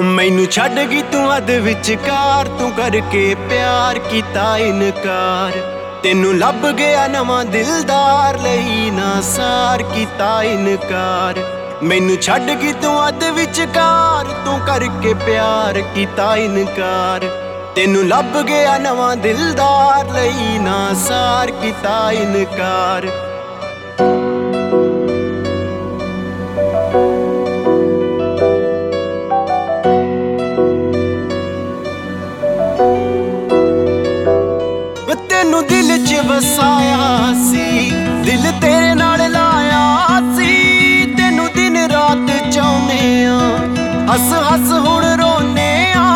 मैनू छड्ड गई तू अध विचकार, तू करके प्यार कीता इनकार। तेनू लभ गया नवां दिलदार, लई ना सार कीता इनकार। मैनू छड्ड गई तू अध विचकार, तू करके प्यार कीता इनकार। तेनू लभ गया नवां दिलदार, लई ना सार कीता इनकार। तेनू दिल च वसाया सी, दिल तेरे नाल लाया सी। तेनू दिन रात चाहुंदे आ, हस हस हुण रोने आ।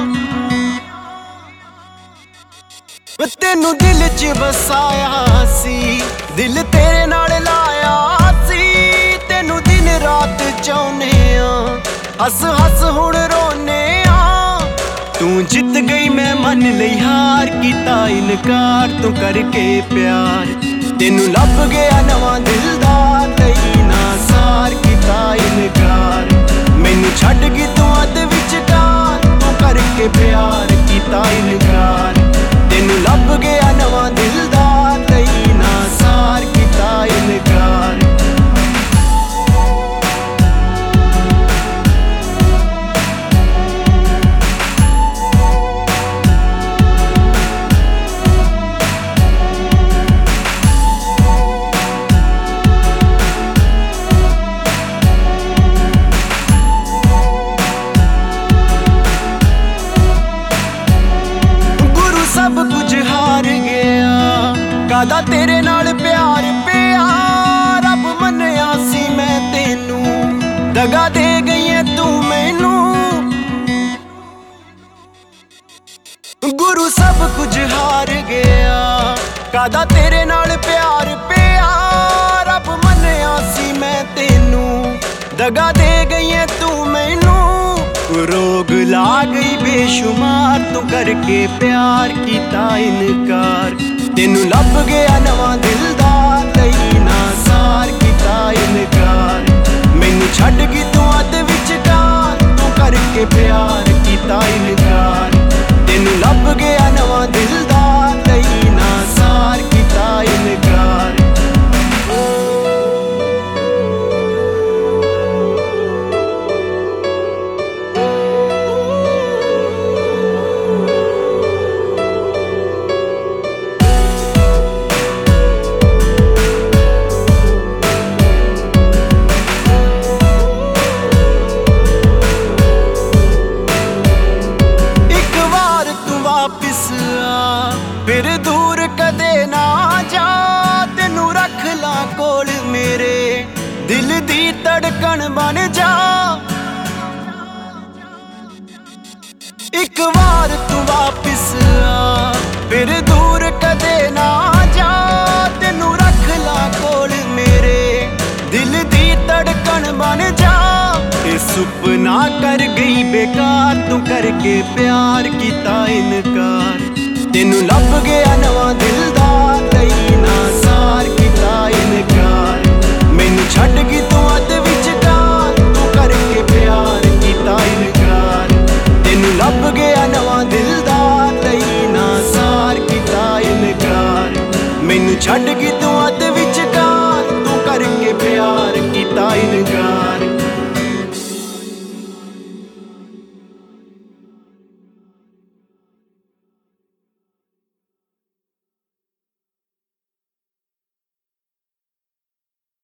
तेनू दिल च वसाया सी, दिल तेरे नाल लाया सी। तेनू दिन रात चाहुंदे आ, हस हस हुण रोने आ। तू जित गई मैं मन लई हार, कीता इनकार तू करके प्यार। तेनू लभ गया नवां दिलदार, लई ना सार कीता इनकार। मैनू छड्ड गई तू अध विचकार, तू करके प्यार कीता इनकार। तेनू लभ गया नवां दिलदार, लई ना सार कीता इनकार। सब कुछ हार गया, कादा तेरे नाल प्यार पिया। रब मन्निया सी मैं तेनू, दगा दे गई है तू मैनू। गुरु सब कुछ हार गया, कादा तेरे नाल प्यार पिया। रब मन्निया सी मैं तेनू, दगा दे गई है तू मैनू। रोग ला गई बेशुमार, तू करके प्यार कीता इनकार। तेनू लभ गया नवां दिलदार, लई ना सार कीता इनकार। मैनू छड्ड गई तू अध विचकार, तू करके प्यार कीता इनकार। तेनू लभ गया नवां दिलदार, लई ना सार कीता इनकार। वापिस आ फिर दूर कदे ना जा, तेनू रख ला कोल मेरे, दिल दी धड़कन बन जा। एक बार तू वापिस आ फिर दूर कदे ना जा, तेनू रख ला कोल मेरे, दिल दी धड़कन बन जा। सुपना कर गई बेकार, तू करके प्यार कीता इनकार। तेनू लभ गया नवां दिलदार, लई ना सार कीता इनकार। मैनू छड्ड गई तू अध विचकार, तू करके प्यार कीता इनकार। तेनू लभ गया नवां दिलदार, लई ना सार कीता इनकार। मैनू छड्ड गई तू अध